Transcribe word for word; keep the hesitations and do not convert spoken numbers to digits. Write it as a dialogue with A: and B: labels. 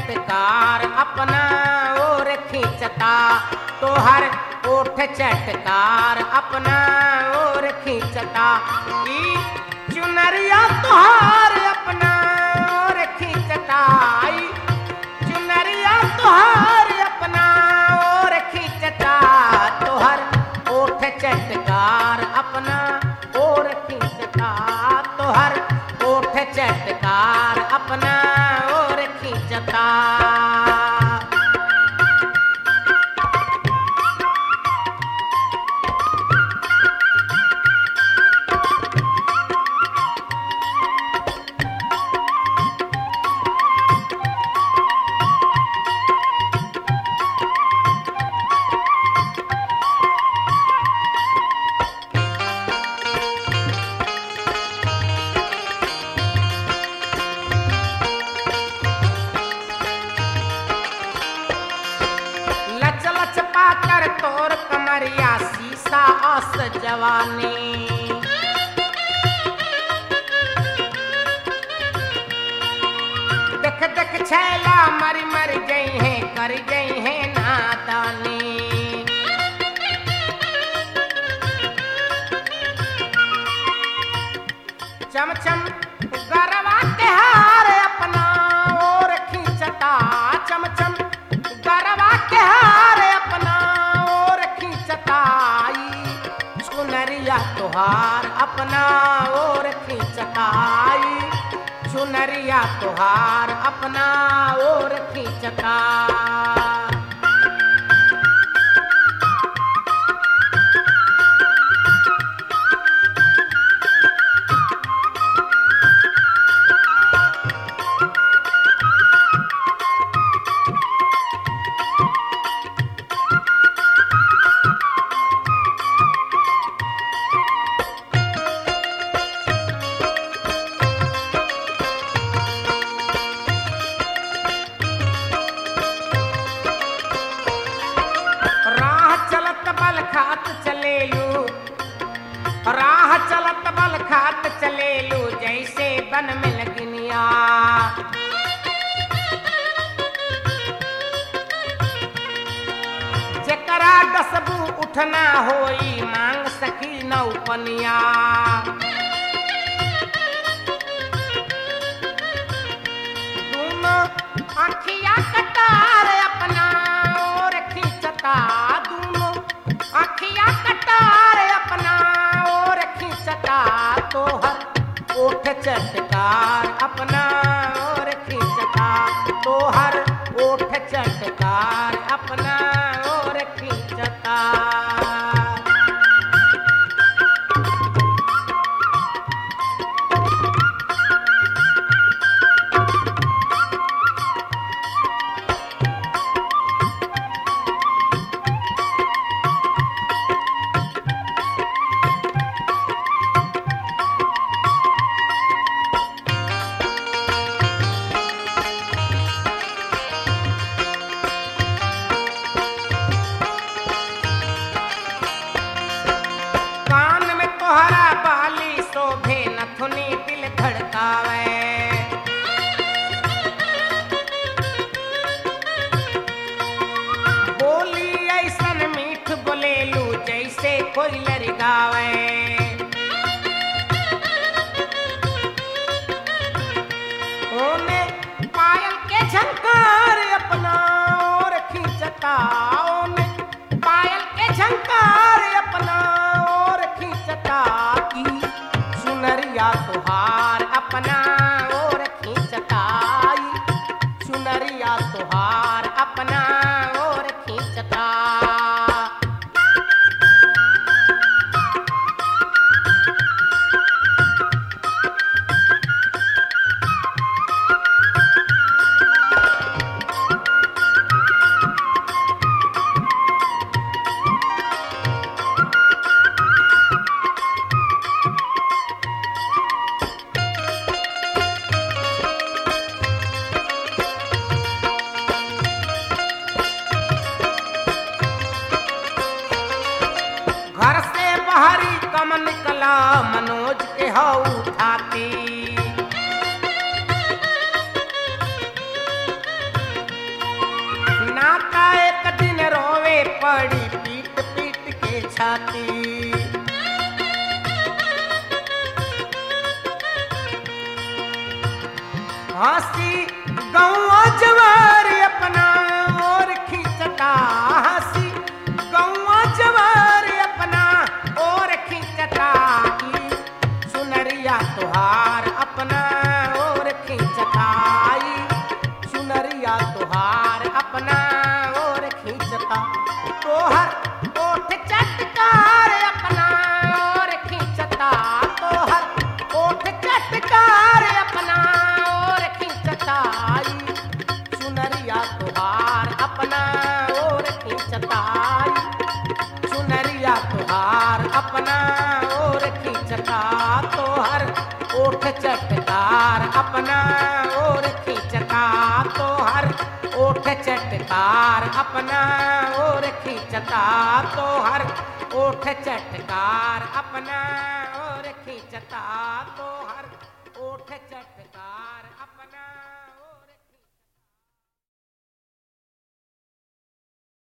A: चटकार अपना और खींचता, तोहर ओठ चटकार अपना और खींचता। ई चुनरिया तोहार अपना और खींचता, ई चुनरिया तोहार अपना और खींचता, तोहर ओठ चटकार अपना और खींचता, तोहर ओठ चटकार अपना और खींचता। तोर कमरिया शीशा अस जवानी, देख देख छैला मर मर गई है कर गई है नादानी। चमचम गरवा के हार अपना और खींचता, चमचम गरवा के हार अपना और खींचता, चुनरिया तोहार अपना और खींचता, चुनरिया तोहार अपना और खींचता। खात चलेलू, राह चलत बल खात चलेलू, जैसे बन में लगनिया। जकरा डसबू उठना होई मांग सकी नौपनिया। दोनों आँखिया कटार अपना और खींचता, दोनों आँखिया कटार अपना और खींचता, तोहर ओठ चटकार अपना और खींचता, तोहर ओठ चटकार अपना और खींचता। तोहरा बाली शोभे नथुनी दिल धड़कावे, बोली ऐसन मीठ बोलेलू जैसे कोई लरगावे। ओने पायल के झंकार अपना और खींचता, ओने पायल के झंकार अपना और खींचता, की चुनरिया तोहार अपना और खींचता, चुनरिया तोहार अपना और खींचता। घर से बाहरी कम निकला मनोज के हऊ उठाती, हंसी गौआ जवार अपना और खींचता हंसी गौआ जवार अपना और खींचता ई सुनरिया तुहार अपना और खींचता ई सुनरिया तुहार अपना और खींचता तोहर ओठ चटकार अपना और खींचता तोहर ओठ चटकार अपना और खींचता ई सुनरिया तुहार अपना और खींचता ई सुनरिया तुहार अपना और खींचता तोहर ओठ चटकार अपना और खींचता तोहर ओठ चटकार अपना और खींचता तोहर ओठ चटकार अपना और खींचता तोहर ओठ चट